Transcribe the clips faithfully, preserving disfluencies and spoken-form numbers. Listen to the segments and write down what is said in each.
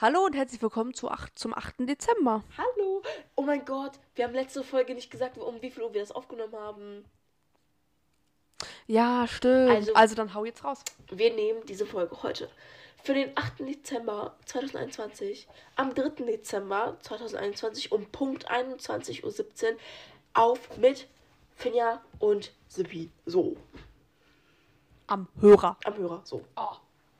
Hallo und herzlich willkommen zu acht, zum achten Dezember. Hallo! Oh mein Gott, wir haben letzte Folge nicht gesagt, um wie viel Uhr wir das aufgenommen haben. Ja, stimmt. Also- Also, dann hau jetzt raus. Wir nehmen diese Folge heute für den achten Dezember zweitausendeinundzwanzig am dritten Dezember zweitausendeinundzwanzig um Punkt einundzwanzig Uhr siebzehn auf mit Finja und Sippi. So, Am Hörer. am Hörer, so. Oh.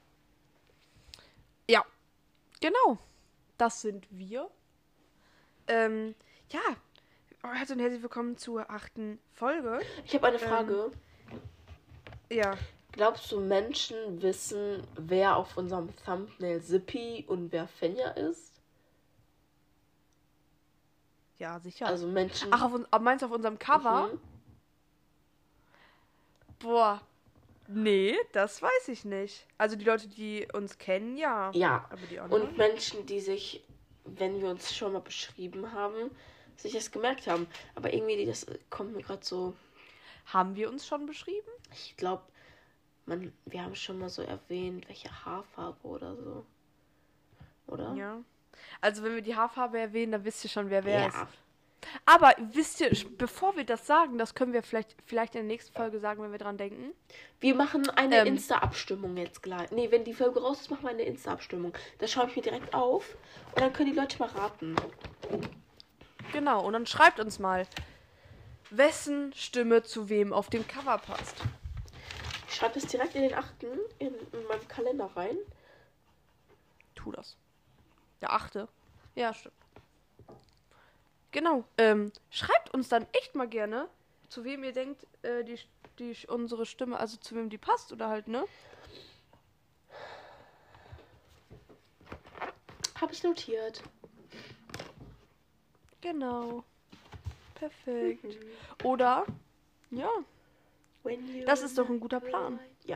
Ja, genau. Das sind wir. Ähm, ja. Also, und herzlich willkommen zur achten Folge. Ich habe eine Frage. Ja. Glaubst du, Menschen wissen, wer auf unserem Thumbnail Sippi und wer Finja ist? Ja, sicher. Also Menschen... Ach, auf, uns- ah, meinst du auf unserem Cover? Mhm. Boah. Nee, das weiß ich nicht. Also, die Leute, die uns kennen, ja. Ja, Aber die anderen? und Menschen, die sich, wenn wir uns schon mal beschrieben haben, sich das gemerkt haben. Aber irgendwie, das kommt mir gerade so, Haben wir uns schon beschrieben? ich glaube, man, wir haben schon mal so erwähnt, welche Haarfarbe oder so. Oder? Ja. Also, wenn wir die Haarfarbe erwähnen, dann wisst ihr schon, wer wer Ja. ist. Aber wisst ihr, bevor wir das sagen, das können wir vielleicht, vielleicht in der nächsten Folge sagen, wenn wir dran denken. Wir machen eine Ähm. Insta-Abstimmung jetzt gleich. Nee, wenn die Folge raus ist, machen wir eine Insta-Abstimmung. Das schaue ich mir direkt auf und dann können die Leute mal raten. Genau, und dann schreibt uns mal, wessen Stimme zu wem auf dem Cover passt. Ich schreibe das direkt in den achten in, in meinem Kalender rein. Tu das. Der achte. Ja, stimmt. Genau. Ähm, schreibt uns dann echt mal gerne, zu wem ihr denkt, äh, die, die unsere Stimme, also zu wem die passt oder halt, ne? Habe ich notiert. Genau. Perfekt. Oder, ja, When you das ist doch ein guter Plan. Ja.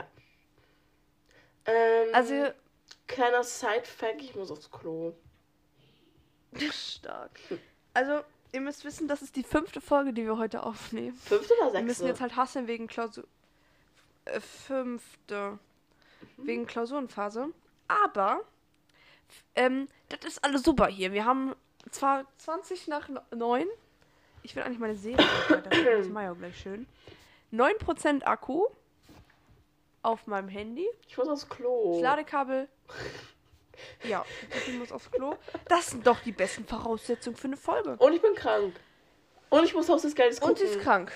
Ähm, Also, kleiner Side-Fact, ich muss aufs Klo. stark. Also, ihr müsst wissen, das ist die fünfte Folge, die wir heute aufnehmen. Fünfte oder Wir sechste? müssen jetzt halt hasseln wegen Klausur... Äh, fünfte. Wegen Klausurenphase. Aber, ähm, das ist alles super hier. Wir haben zwar zwanzig nach neun. Ich will eigentlich meine Serie weitermachen. Das mache ich auch gleich schön. neun Prozent Akku auf meinem Handy. Ich muss aufs Klo. Das Ladekabel. Ja, ich muss aufs Klo. Das sind doch die besten Voraussetzungen für eine Folge. Und ich bin krank. Und ich muss Haus des Geldes gucken. Und sie ist krank.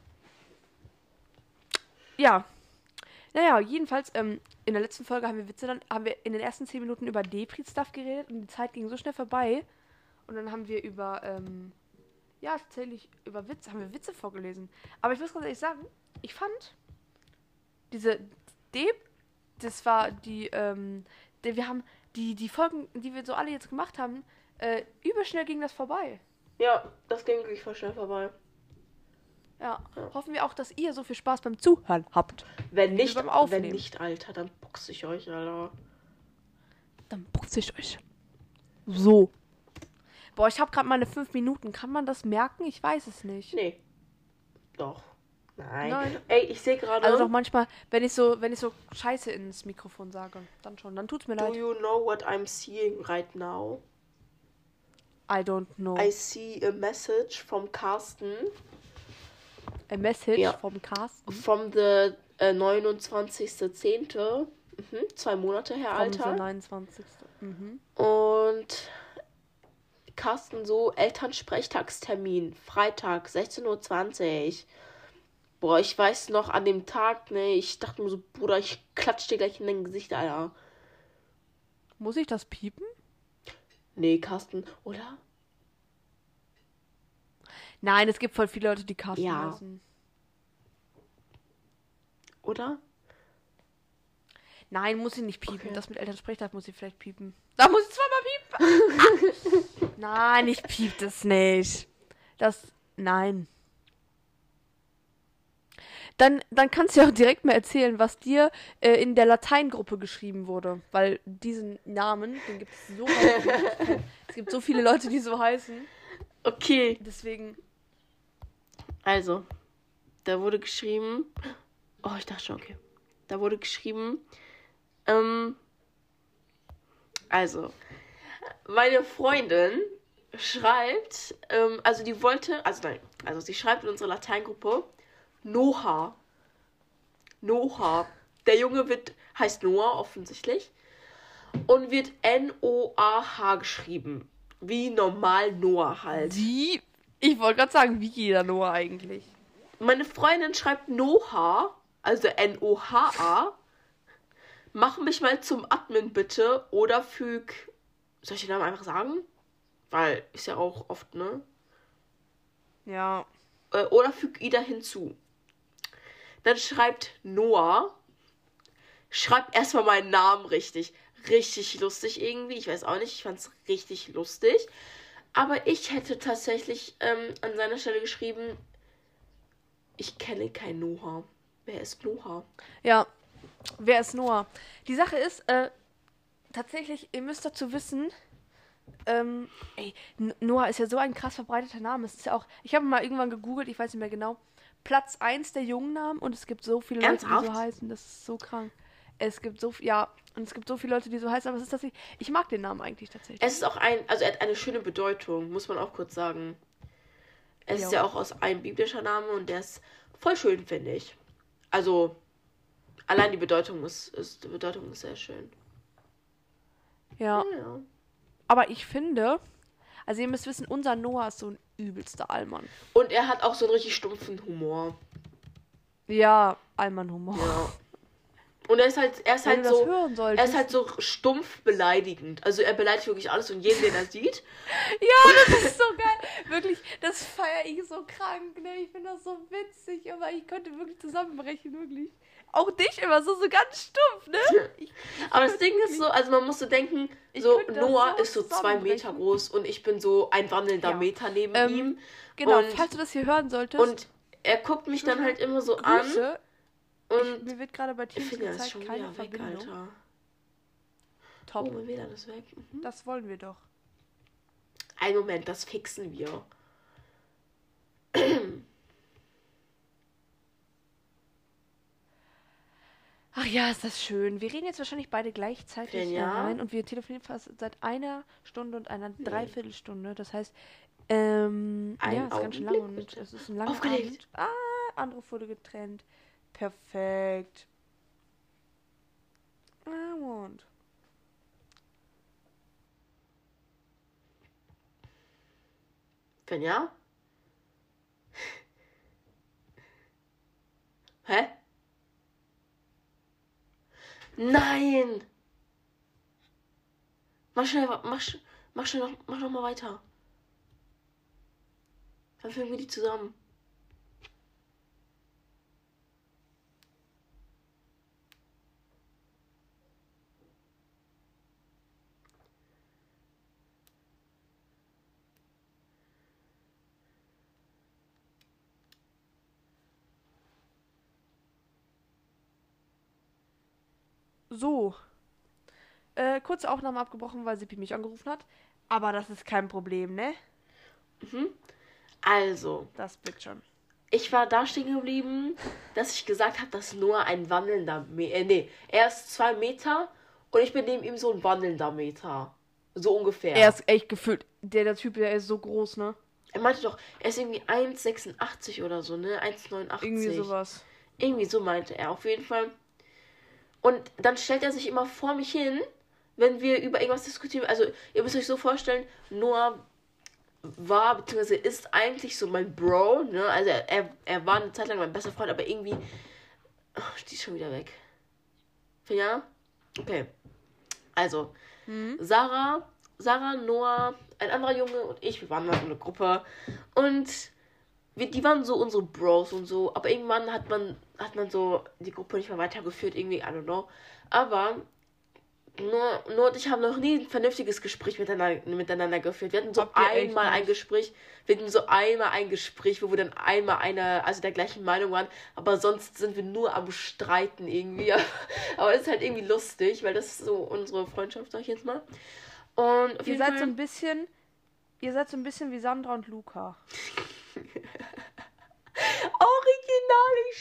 Ja. Naja, jedenfalls, ähm, in der letzten Folge haben wir Witze dann, haben wir in den ersten zehn Minuten über Depri-Stuff geredet und die Zeit ging so schnell vorbei. Und dann haben wir über, ähm, ja, tatsächlich über Witze, haben wir Witze vorgelesen. Aber ich muss ganz ehrlich sagen, ich fand diese Dep, das war die, ähm, die, wir haben die, die Folgen, die wir so alle jetzt gemacht haben, äh, überschnell ging das vorbei. Ja, das ging wirklich voll schnell vorbei. Ja. Ja. Hoffen wir auch, dass ihr so viel Spaß beim Zuhören habt. Wenn nicht, beim wenn Aufnehmen. nicht, Alter, dann boxe ich euch, Alter. Dann putze ich euch. So. Boah, ich habe gerade meine fünf Minuten. Kann man das merken? Ich weiß es nicht. Nee. Doch. Nein. Nein. Ey, ich sehe gerade... Also doch manchmal, wenn ich so, wenn ich so Scheiße ins Mikrofon sage, dann schon. Dann tut's mir Do leid. you know what I'm seeing right now? I don't know. I see a message from Carsten. A message Ja. vom Carsten. From the äh, neunundzwanzigster zehnte Mhm, zwei Monate her, Vom so Alter. neunundzwanzigsten Mhm. Und Carsten so, Elternsprechtagstermin, Freitag, sechzehn Uhr zwanzig. Boah, ich weiß noch, an dem Tag, ne, ich dachte mir so, Bruder, ich klatsch dir gleich in dein Gesicht, Alter. Muss ich das piepen? Nee, Carsten, oder? Nein, es gibt voll viele Leute, die Carsten Ja. heißen. Oder? Nein, muss ich nicht piepen. Okay. Das mit Elternsprechtag muss ich vielleicht piepen. Da muss ich zweimal piepen. Nein, ich piep das nicht. Das, nein. Dann, dann kannst du ja auch direkt mal erzählen, was dir äh, in der Lateingruppe geschrieben wurde. Weil diesen Namen, den gibt es so häufig. Es gibt so viele Leute, die so heißen. Okay. Deswegen, Also, da wurde geschrieben... Oh, ich dachte schon, okay. Da wurde geschrieben... Ähm... Also... meine Freundin schreibt, ähm, also die wollte, also nein, also sie schreibt in unsere Lateingruppe Noah. Noah. Der Junge wird, heißt Noah offensichtlich und wird N O A H geschrieben. Wie normal Noah halt. Wie? Ich wollte gerade sagen, wie jeder Noah eigentlich. Meine Freundin schreibt Noah, also N O H A. Mach mich mal zum Admin bitte oder füg, soll ich den Namen einfach sagen? Weil ist ja auch oft, ne? Ja. Äh, oder füg Ida hinzu. Dann schreibt Noah. Schreibt erstmal meinen Namen richtig. Richtig lustig irgendwie. Ich weiß auch nicht. Ich fand es richtig lustig. Aber ich hätte tatsächlich ähm, an seiner Stelle geschrieben, ich kenne keinen Noah. Wer ist Noah? Ja. Wer ist Noah? Die Sache ist, äh, tatsächlich, ihr müsst dazu wissen, ähm, ey, N- Noah ist ja so ein krass verbreiteter Name. Es ist ja auch, ich habe mal irgendwann gegoogelt, ich weiß nicht mehr genau, Platz eins der Jungennamen und es gibt so viele Leute, die Ernsthaft? so heißen, das ist so krank. Es gibt so, f- ja, und es gibt so viele Leute, die so heißen, aber es ist tatsächlich, ich mag den Namen eigentlich tatsächlich. Es ist auch ein, also er hat eine schöne Bedeutung, muss man auch kurz sagen. Es Jo. ist ja auch aus einem biblischer Name und der ist voll schön, finde ich. Also, allein die Bedeutung ist, ist, die Bedeutung ist sehr schön. Ja, Ja. aber ich finde, also ihr müsst wissen, unser Noah ist so ein übelster Allmann. Und er hat auch so einen richtig stumpfen Humor. Ja, Allmann-Humor. Ja. Und er ist halt, er ist Wenn halt du das so, hören er solltest. ist halt so stumpf beleidigend. Also er beleidigt wirklich alles und jeden, den er sieht. Ja, das ist so geil. Wirklich, das feiere ich so krank, ne? Ich finde das so witzig, aber ich könnte wirklich zusammenbrechen, wirklich. Auch dich immer so, so ganz stumpf, ne? Ich, ich Aber das könnte Ding ist wirklich- so, also man muss so denken, Ich so könnte das Noah so ist so zwei zusammenbrechen. Meter groß und ich bin so ein wandelnder Ja. Meter neben Ähm, ihm. Genau, und, falls du das hier hören solltest, und er guckt mich dann halt immer so an Grüße. Ich, und mir wird gerade bei ich Teams finde, er ist gezeigt, schon keine wieder weg, Verbindung. Alter. Top. Oh, mein W L A N ist weg. Mhm. Das wollen wir doch. Einen Moment, das fixen wir. Ach ja, ist das schön. Wir reden jetzt wahrscheinlich beide gleichzeitig Vielen äh, ja. rein und wir telefonieren fast seit einer Stunde und einer Dreiviertelstunde. Das heißt, ähm, Ein ja, ist ganz schön lang Augenblick, und bitte. es ist ein langer Aufgelegt. Abend. Ah, andere wurde getrennt. Perfekt. I want. Wenn ja? Hä? Nein! Mach schnell, wa- mach, sch- mach schnell noch, mach noch mal weiter. Dann filmen wir die zusammen. So. Äh, kurze Aufnahme abgebrochen, weil Sippi mich angerufen hat. Aber das ist kein Problem, ne? Mhm. Also, Das wird schon. ich war da stehen geblieben, dass ich gesagt habe, dass Noah ein wandelnder Meter. Äh, nee, er ist zwei Meter und ich bin neben ihm so ein wandelnder Meter. So ungefähr. Er ist echt gefühlt. Der, der Typ, der ist so groß, ne? Er meinte doch, er ist irgendwie eins Komma sechsundachtzig oder so, ne? eins Komma neunundachtzig. Irgendwie sowas. Irgendwie so meinte er auf jeden Fall. Und dann stellt er sich immer vor mich hin, wenn wir über irgendwas diskutieren. Also, ihr müsst euch so vorstellen, Noah war, beziehungsweise ist eigentlich so mein Bro, ne? Also, er, er, er war eine Zeit lang mein bester Freund, aber irgendwie. Ach, die ist schon wieder weg. Ja? Okay. Also, Mhm. Sarah, Sarah, Noah, ein anderer Junge und ich, wir waren mal so eine Gruppe. Und wir, die waren so unsere Bros und so. Aber irgendwann hat man, hat man so die Gruppe nicht mehr weitergeführt, irgendwie, I don't know. Aber nur, nur und ich haben noch nie ein vernünftiges Gespräch miteinander, miteinander geführt. Wir hatten so Habt ihr echt einmal ein nicht? Gespräch, wir hatten so einmal ein Gespräch, wo wir dann einmal einer, also der gleichen Meinung waren, aber sonst sind wir nur am Streiten irgendwie. Aber es ist halt irgendwie lustig, weil das ist so unsere Freundschaft, sag ich jetzt mal. Und auf Ihr jeden seid Fall, so ein bisschen. Ihr seid so ein bisschen wie Sandra und Luca. original, ich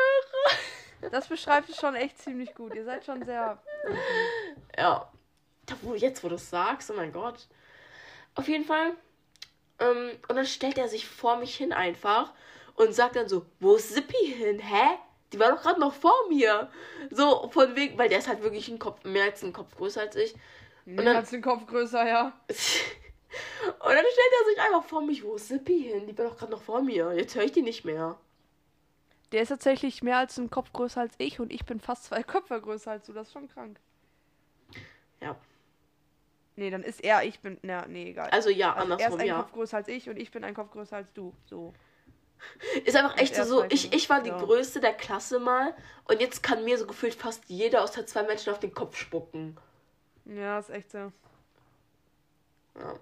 schwöre. Das beschreibt es schon echt ziemlich gut. Ihr seid schon sehr. Ja. Alter, wo, jetzt wo du es sagst, oh mein Gott. Auf jeden Fall. Ähm, und dann stellt er sich vor mich hin einfach und sagt dann so, wo ist Zippy hin? Hä? Die war doch gerade noch vor mir. So, von wegen, weil der ist halt wirklich ein Kopf, mehr als ein Kopf größer als ich. Und dann hat den Kopf größer, ja. Und dann stellt er sich einfach vor mich, wo ist Zippy hin? Die war doch gerade noch vor mir. Jetzt höre ich die nicht mehr. Der ist tatsächlich mehr als ein Kopf größer als ich und ich bin fast zwei Köpfe größer als du. Das ist schon krank. Ja. Nee, dann ist er, ich bin, na, nee, egal. Also ja, also andersrum, er ist ein ja. Kopf größer als ich und ich bin ein Kopf größer als du. So. Ist einfach echt er so, ist ich, ich war die ja. Größte der Klasse mal und jetzt kann mir so gefühlt fast jeder aus der zwei Menschen auf den Kopf spucken. Ja, ist echt so. Ja.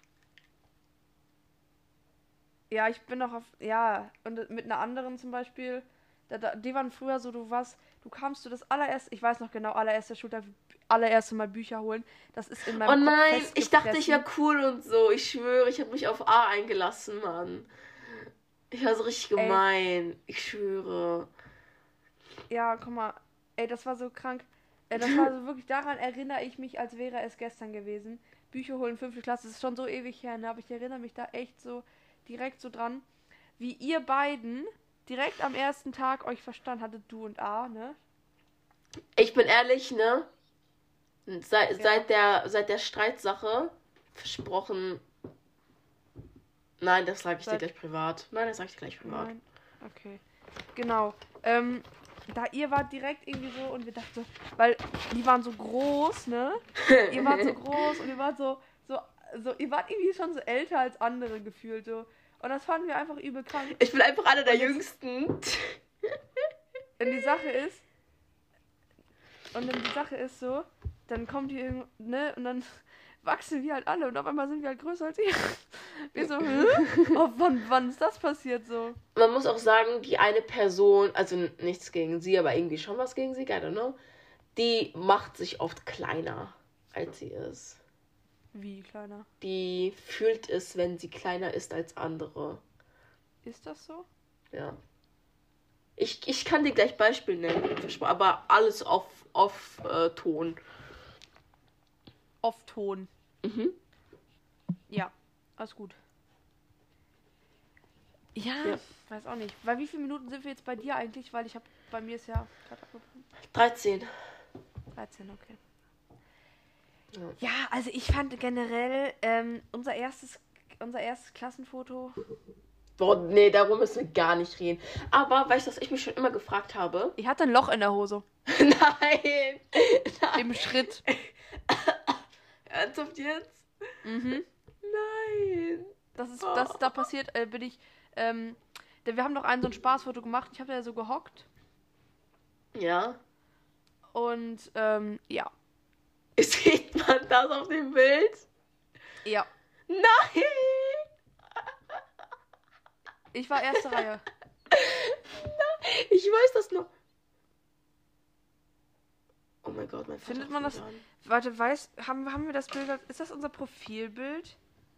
Ja, ich bin noch auf, ja, und mit einer anderen zum Beispiel, da, da, die waren früher so, du warst, du kamst du das allererste, ich weiß noch genau, allererste Schultag, allererste Mal Bücher holen, das ist in meinem Oh Kopf nein, ich dachte, ich festgefressen. wäre cool und so, ich schwöre, ich habe mich auf A eingelassen, Mann. Ich war so richtig gemein, ey. Ich schwöre. Ja, guck mal, ey, das war so krank, äh, das war so wirklich, daran erinnere ich mich, als wäre es gestern gewesen. Bücher holen, fünfte Klasse, das ist schon so ewig her, ne, aber ich erinnere mich da echt so, direkt so dran, wie ihr beiden direkt am ersten Tag euch verstanden hattet, du und A, ne? Ich bin ehrlich, ne? Seit, Ja. seit, der, seit der Streitsache versprochen. Nein, das sage ich Seit- dir gleich privat. Nein, das sage ich dir gleich privat. Nein. Okay. Genau. Ähm, da ihr wart direkt irgendwie so und wir dachten so, weil die waren so groß, ne? Ihr wart so groß und ihr wart so, so, so, ihr wart irgendwie schon so älter als andere gefühlt, so. Und das fanden wir einfach übel krank. Ich bin einfach einer der Und jetzt- Jüngsten. Und die Sache ist, und dann die Sache ist so, dann kommt die irgendwo, ne, und dann wachsen wir halt alle und auf einmal sind wir halt größer als ihr. Wir so, hä? Oh, wann, wann ist das passiert so? Man muss auch sagen, die eine Person, also n- nichts gegen sie, aber irgendwie schon was gegen sie, I don't know, die macht sich oft kleiner, als sie ist. Wie, kleiner? Die fühlt es, wenn sie kleiner ist als andere. Ist das so? Ja. Ich, ich kann dir gleich Beispiel nennen, verspro- aber alles auf, auf äh, Ton. Auf Ton. Mhm. Ja, alles gut. Ja, Ja. weiß auch nicht. Bei wie vielen Minuten sind wir jetzt bei dir eigentlich? Weil ich habe, bei mir ist ja gerade abgebrochen. dreizehn. dreizehn, okay. Ja. Ja, also ich fand generell ähm, unser erstes, unser erstes Klassenfoto. Boah, nee, darum müssen wir gar nicht reden. Aber weißt du, was ich mich schon immer gefragt habe? Ich hatte ein Loch in der Hose. Nein! Im Schritt. Ernsthaft jetzt? Mhm. Nein! Das ist, das da passiert, äh, bin ich, ähm, denn wir haben noch ein so ein Spaßfoto gemacht. Ich habe da so gehockt. Ja. Und, ähm, ja. Sieht man das auf dem Bild? Ja. Nein! Ich war erste Reihe. Ich weiß das noch. Oh mein Gott, mein Vater. Findet man ruft das- mich an. Warte, weiß, haben, haben wir das Bild, ist das unser Profilbild?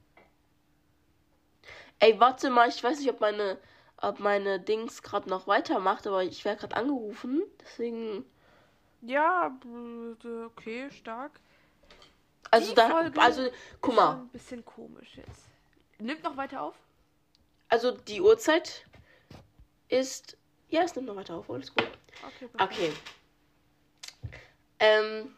Ey, warte mal, ich weiß nicht, ob meine, ob meine Dings gerade noch weitermacht, aber ich werde gerade angerufen. Deswegen. Ja, b- okay, stark. Also Die da. Folge Also, guck Ist mal. schon ein bisschen komisch jetzt. Nimmt noch weiter auf? Also die Uhrzeit ist. Ja, es nimmt noch weiter auf, alles gut. Okay, perfekt. Okay. Ähm.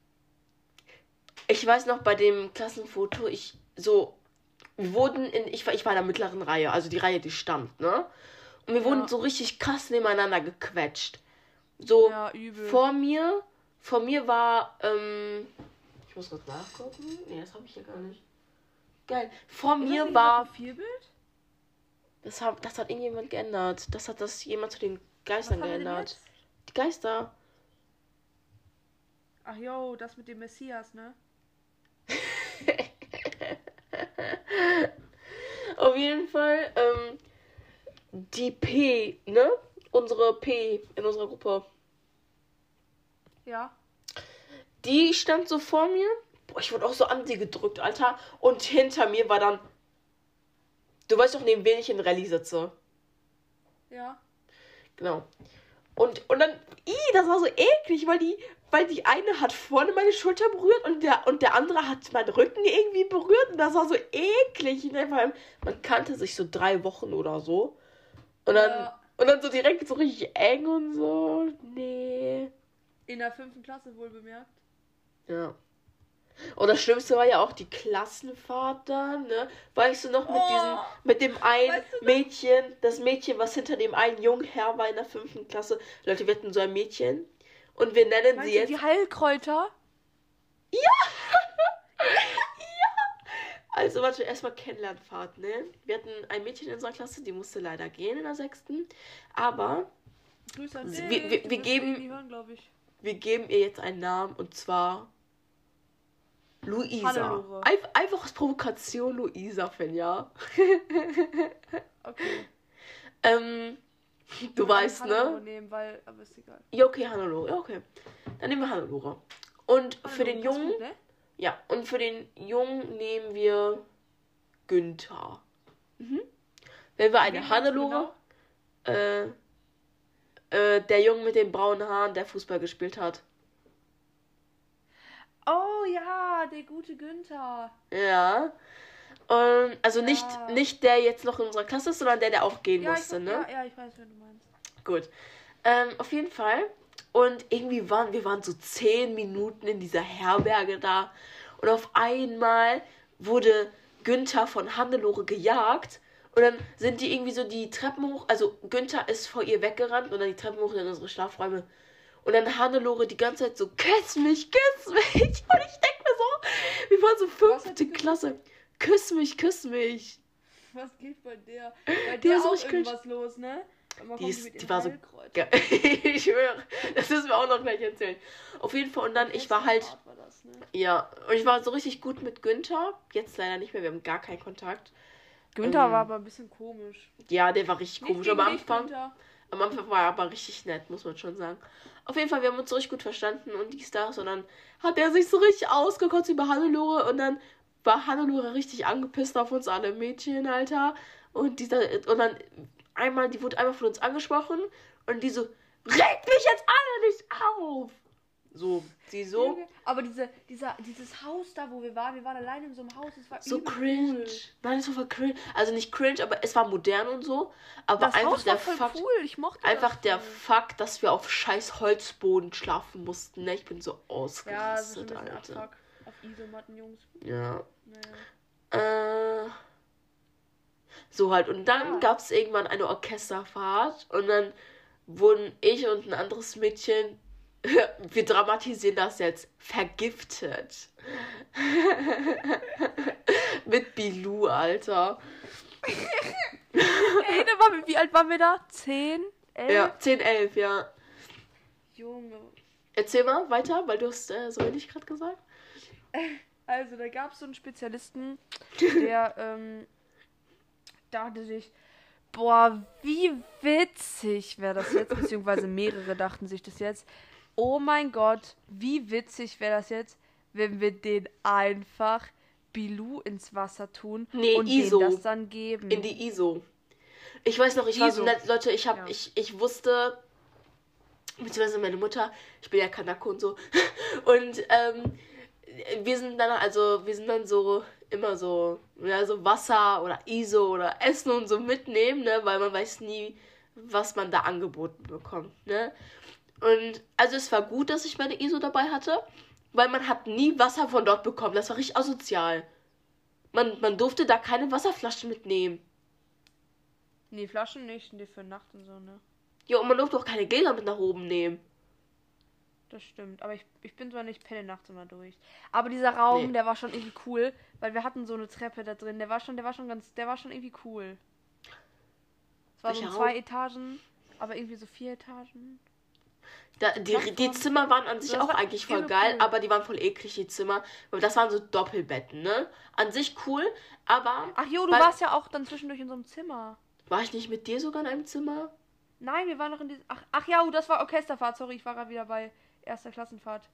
Ich weiß noch, bei dem Klassenfoto, ich so. Wir wurden in. Ich war, ich war in der mittleren Reihe, also die Reihe, die stand, ne? Und wir Ja. wurden so richtig krass nebeneinander gequetscht. So. Ja, übel. Vor mir, vor mir war, ähm, ich muss kurz nachgucken. Nee, das habe ich hier gar nicht. Geil. Vor Ist das mir nicht war, unser Profilbild? das hat, das hat irgendjemand geändert. Das hat das jemand zu den Was Geistern haben wir denn geändert. jetzt? Die Geister. Ach jo, das mit dem Messias, ne? Auf jeden Fall, ähm, die P, ne? Unsere P in unserer Gruppe. Ja. Die stand so vor mir. Boah, ich wurde auch so an sie gedrückt, Alter. Und hinter mir war dann, du weißt doch, neben wen ich in Rallye sitze. Ja. Genau. Und, und dann, ih, das war so eklig, weil die weil die eine hat vorne meine Schulter berührt und der, und der andere hat meinen Rücken irgendwie berührt und das war so eklig. Ne? Vor allem, man kannte sich so drei Wochen oder so. Und dann, Ja. und dann so direkt so richtig eng und so. Nee. In der fünften Klasse wohl bemerkt. Ja. Und das Schlimmste war ja auch die Klassenfahrt dann, ne? Weißt du noch, mit Oh. diesem, mit dem einen Weißt du noch? Mädchen, das Mädchen, was hinter dem einen jungen Herr war in der fünften Klasse. Leute, wir hatten so ein Mädchen. Und wir nennen Meinst sie du jetzt. die Heilkräuter? Also, warte, erstmal Kennenlernfahrt, ne? Wir hatten ein Mädchen in unserer Klasse, die musste leider gehen in der sechsten. Aber Grüße an Wir- dich. wir- wir Du wirst geben- eh nie hören, glaub ich. wir geben ihr jetzt einen Namen und zwar Luisa. Hannelore. Einf einfach aus Provokation Luisa, Finja. Okay. ähm, du Ich weißt, kann ne? Hannelore nehmen, weil, aber ist egal. Ja, okay, Hannelore. Ja, okay. Dann nehmen wir Hannelore. Und für den Hannelore, Jungen, ist gut, ne? ja, und für den Jungen nehmen wir Günther. Mhm. Wenn wir eine Wen meinst du Hannelore, äh, äh, der Junge mit den braunen Haaren, der Fußball gespielt hat. Oh ja, der gute Günther. Ja. Und, also nicht, Ja. nicht der jetzt noch in unserer Klasse ist, sondern der, der auch gehen Ja, ich, musste, weiß- ne? ja, ja, ich weiß, wen du meinst. Gut. Ähm, auf jeden Fall. Und irgendwie waren wir waren so zehn Minuten in dieser Herberge da. Und auf einmal wurde Günther von Hannelore gejagt. Und dann sind die irgendwie so die Treppen hoch. Also Günther ist vor ihr weggerannt und dann die Treppen hoch in unsere Schlafräume. Und dann Hannelore die ganze Zeit so, küss mich, küss mich. Und ich denke mir so, wir waren so Was hat fünfte die gesagt? Klasse. Küss mich, küss mich. Was geht bei der? Bei Die der ist so auch richtig cringe. irgendwas los, ne? Immer Die kommt ist- mit die ihren war so Heilkräutern. Ja, ich schwöre, das müssen wir auch noch gleich erzählen. Auf jeden Fall, und dann, ich war halt, Art war das, ne? ja, und ich war so richtig gut mit Günther. Jetzt leider nicht mehr, wir haben gar keinen Kontakt. Günther Ähm, war aber ein bisschen komisch. Ja, der war richtig Nicht komisch. gegen Am dich, Anfang, Günther. am Anfang war er aber richtig nett, muss man schon sagen. Auf jeden Fall, wir haben uns so richtig gut verstanden und dies, das. Und dann hat er sich so richtig ausgekotzt über Hannelore. Und dann war Hannelore richtig angepisst auf uns alle Mädchen, Alter. Und dieser, und dann einmal, die wurde einmal von uns angesprochen. Und die so, regt mich jetzt alle nicht auf. So, sie so. Junge, aber diese, dieser, dieses Haus da, wo wir waren, wir waren alleine in so einem Haus, es war So übel cringe. cool. Nein, das war voll cringe. Also nicht cringe, aber es war modern und so. Aber Das einfach Haus der war voll Fakt, cool, ich mochte einfach das der voll. Fakt, dass wir auf scheiß Holzboden schlafen mussten. Ne? Ich bin so Ja, das ist ein ausgerastet, bisschen Alter. Abfuck auf Isomatten, Jungs. Ja. Naja. Äh. So halt. Und dann Ja. gab es irgendwann eine Orchesterfahrt. Und dann wurden ich und ein anderes Mädchen, wir dramatisieren das jetzt, vergiftet. Mit Bilou, Alter. Ey, da waren wir, wie alt waren wir da? Zehn? Elf? Ja, zehn, elf, ja. Junge. Erzähl mal weiter, weil du hast äh, so wenig gerade gesagt. Also, da gab es so einen Spezialisten, der ähm, dachte sich, boah, wie witzig wäre das jetzt, beziehungsweise mehrere dachten sich das jetzt. Oh mein Gott, wie witzig wäre das jetzt, wenn wir den einfach Bilou ins Wasser tun Nee, und Iso. dem das dann geben. In die I S O. Ich weiß noch, ich war so Iso. nett, Leute, ich hab, Ja. ich, ich wusste, beziehungsweise meine Mutter, ich bin ja Kanake und so, und ähm, wir sind dann, also, wir sind dann so, immer so, ja, so Wasser oder I S O oder Essen und so mitnehmen, ne, weil man weiß nie, was man da angeboten bekommt, ne. Und, also es war gut, dass ich meine I S O dabei hatte, weil man hat nie Wasser von dort bekommen, das war richtig asozial. Man, man durfte da keine Wasserflaschen mitnehmen. Nee, Flaschen nicht, nee, für Nacht und so, ne. Ja, und man durfte auch keine Gläser mit nach oben nehmen. Das stimmt, aber ich, ich bin zwar nicht penne nachts immer durch. Aber dieser Raum, Nee. der war schon irgendwie cool, weil wir hatten so eine Treppe da drin. Der war schon, der war schon ganz, der war schon irgendwie cool. Es war so Welcher in zwei Etagen, aber irgendwie so vier Etagen. Da, die, Plattform. die Zimmer waren an sich Das auch war eigentlich voll übel geil, cool. aber die waren voll eklig, die Zimmer. Weil das waren so Doppelbetten, ne? An sich cool, aber Ach jo, du Weil- warst ja auch dann zwischendurch in so einem Zimmer. war ich nicht mit dir sogar in einem Zimmer? Nein, wir waren noch in diesem. Ach, ach ja, das war Orchesterfahrt, sorry, ich war gerade wieder bei erster Klassenfahrt.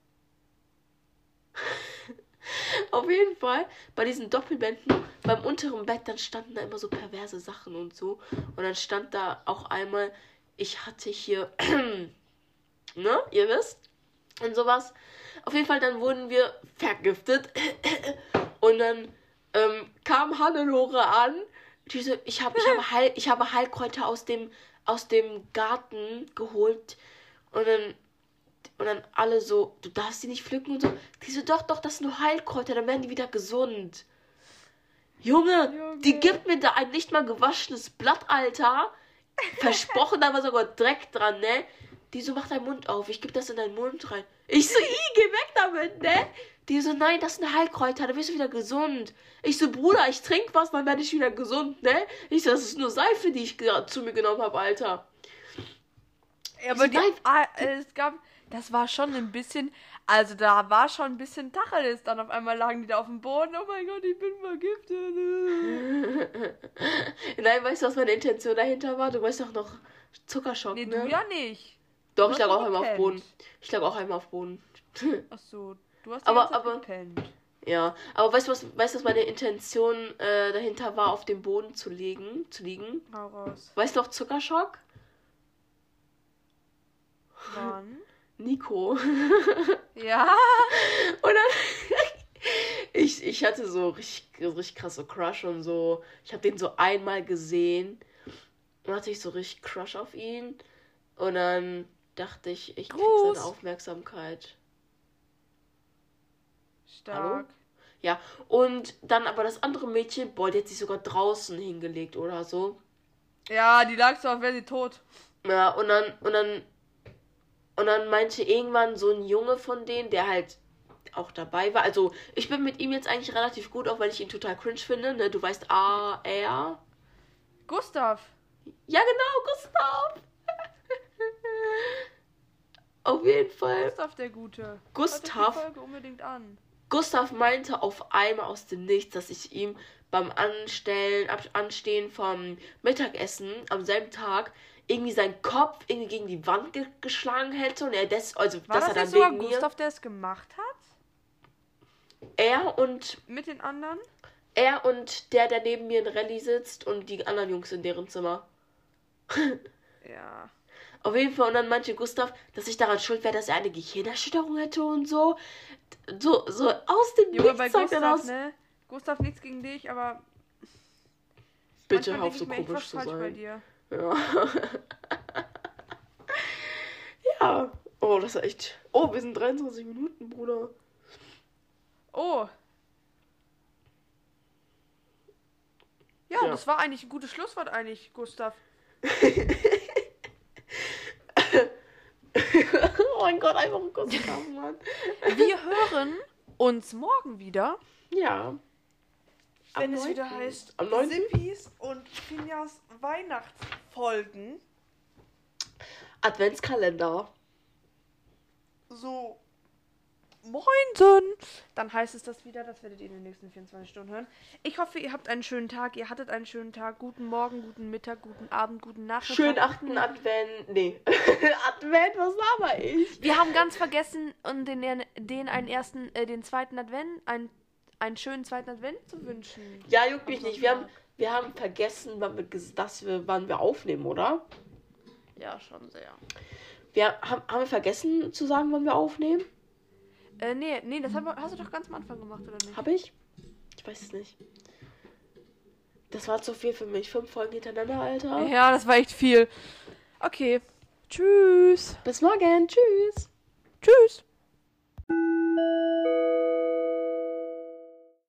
Auf jeden Fall, bei diesen Doppelbetten, beim unteren Bett, dann standen da immer so perverse Sachen und so. Und dann stand da auch einmal, ich hatte hier, ne, ihr wisst, und sowas. Auf jeden Fall, dann wurden wir vergiftet. Und dann ähm, kam Hannelore an. Diese, ich habe ich habe Heil, ich habe Heilkräuter aus dem aus dem Garten geholt. Und dann und dann alle so, du darfst die nicht pflücken und so. Die so, doch, doch, das sind nur Heilkräuter, dann werden die wieder gesund. Junge, Junge. die gibt mir da ein nicht mal gewaschenes Blatt, Alter. Versprochen, da war sogar Dreck dran, ne? Die so, mach deinen Mund auf, ich geb das in deinen Mund rein. Ich so, i, geh weg damit, ne? Die so, nein, das sind Heilkräuter, dann wirst du wieder gesund. Ich so, Bruder, ich trink was, dann werde ich wieder gesund, ne? Ich so, das ist nur Seife, die ich gerade zu mir genommen habe, Alter. Ja, aber die, ah, es gab, das war schon ein bisschen, also da war schon ein bisschen Tacheles. Dann auf einmal lagen die da auf dem Boden. Oh mein Gott, ich bin vergiftet. Nein, weißt du, was meine Intention dahinter war? Du weißt doch noch Zuckerschock, Nee, ne? du ja nicht. Doch, Du ich hast lag auch doch einmal auf gepennt. Boden. Ich lag auch einmal auf Boden. Ach so, du hast Aber- die ganze Zeit aber- gepennt. Ja, aber weißt du, was, weißt du, was meine Intention äh, dahinter war, auf dem Boden zu liegen, zu liegen? Hau raus. Weißt du noch Zuckerschock? Wann? Nico. Ja. Und dann, ich, ich hatte so richtig, richtig krasse Crush und so. Ich habe den so einmal gesehen und hatte ich so richtig Crush auf ihn. Und dann dachte ich, ich krieg Gruß. seine Aufmerksamkeit. Stark. Ja, und dann aber das andere Mädchen, boah, die hat sich sogar draußen hingelegt oder so. Ja, die lag so, als wäre sie tot. Ja, und dann, und dann, und dann meinte irgendwann so ein Junge von denen, der halt auch dabei war. Also, ich bin mit ihm jetzt eigentlich relativ gut, auch weil ich ihn total cringe finde, ne? Du weißt, ah, er. Gustav. Ja, genau, Gustav. Auf jeden Fall. Gustav der Gute. Gustav. Hört euch die Folge unbedingt an. Gustav meinte auf einmal aus dem Nichts, dass ich ihm beim Anstellen, Ab- Anstehen vom Mittagessen am selben Tag irgendwie seinen Kopf irgendwie gegen die Wand ge geschlagen hätte und er des, also War dass das er nicht dann sogar wegen mir, Gustav, der es gemacht hat? er und Mit den anderen? er und der, der neben mir in Rallye sitzt und die anderen Jungs in deren Zimmer. Ja. Auf jeden Fall, und dann meinte Gustav, dass ich daran schuld wäre, dass er eine Gehirnerschütterung hätte und so. So, so aus dem Junge, bei Nichts sagt er Gustav, das. ne? Gustav, nichts gegen dich, aber Bitte manchmal hör auf, denk so ich mir echt, komisch was zu falsch bei sein. dir. Ja. Ja. Oh, das ist echt. Oh, wir sind dreiundzwanzig Minuten, Bruder. Oh. Ja, Ja. das war eigentlich ein gutes Schlusswort eigentlich, Gustav. Oh mein Gott, einfach ein Gustav, Mann. Wir hören uns morgen wieder, Ja. wenn Am es wieder neunten. heißt Am neunten? Sippis und Finjas Weihnachtsfolgen. Adventskalender. So. Moinsen! Dann heißt es das wieder, das werdet ihr in den nächsten vierundzwanzig Stunden hören. Ich hoffe, ihr habt einen schönen Tag, ihr hattet einen schönen Tag. Guten Morgen, guten Mittag, guten Abend, guten Nachmittag. Schönen achten Advent. Nee. Advent, was laber ich? Wir haben ganz vergessen, um den, den einen ersten, äh, den zweiten Advent, einen, einen schönen zweiten Advent zu wünschen. Ja, juckt mich Am nicht. Wir haben, Sonntag. wir haben vergessen, wann wir, ges- dass wir, wann wir aufnehmen, oder? Ja, schon sehr. Wir haben, haben wir vergessen zu sagen, wann wir aufnehmen? Äh, nee, nee, das haben wir, hast du doch ganz am Anfang gemacht, oder nicht? Hab ich? Ich weiß es nicht. Das war zu viel für mich. Fünf Folgen hintereinander, Alter. Ja, das war echt viel. Okay. Tschüss. Bis morgen. Tschüss.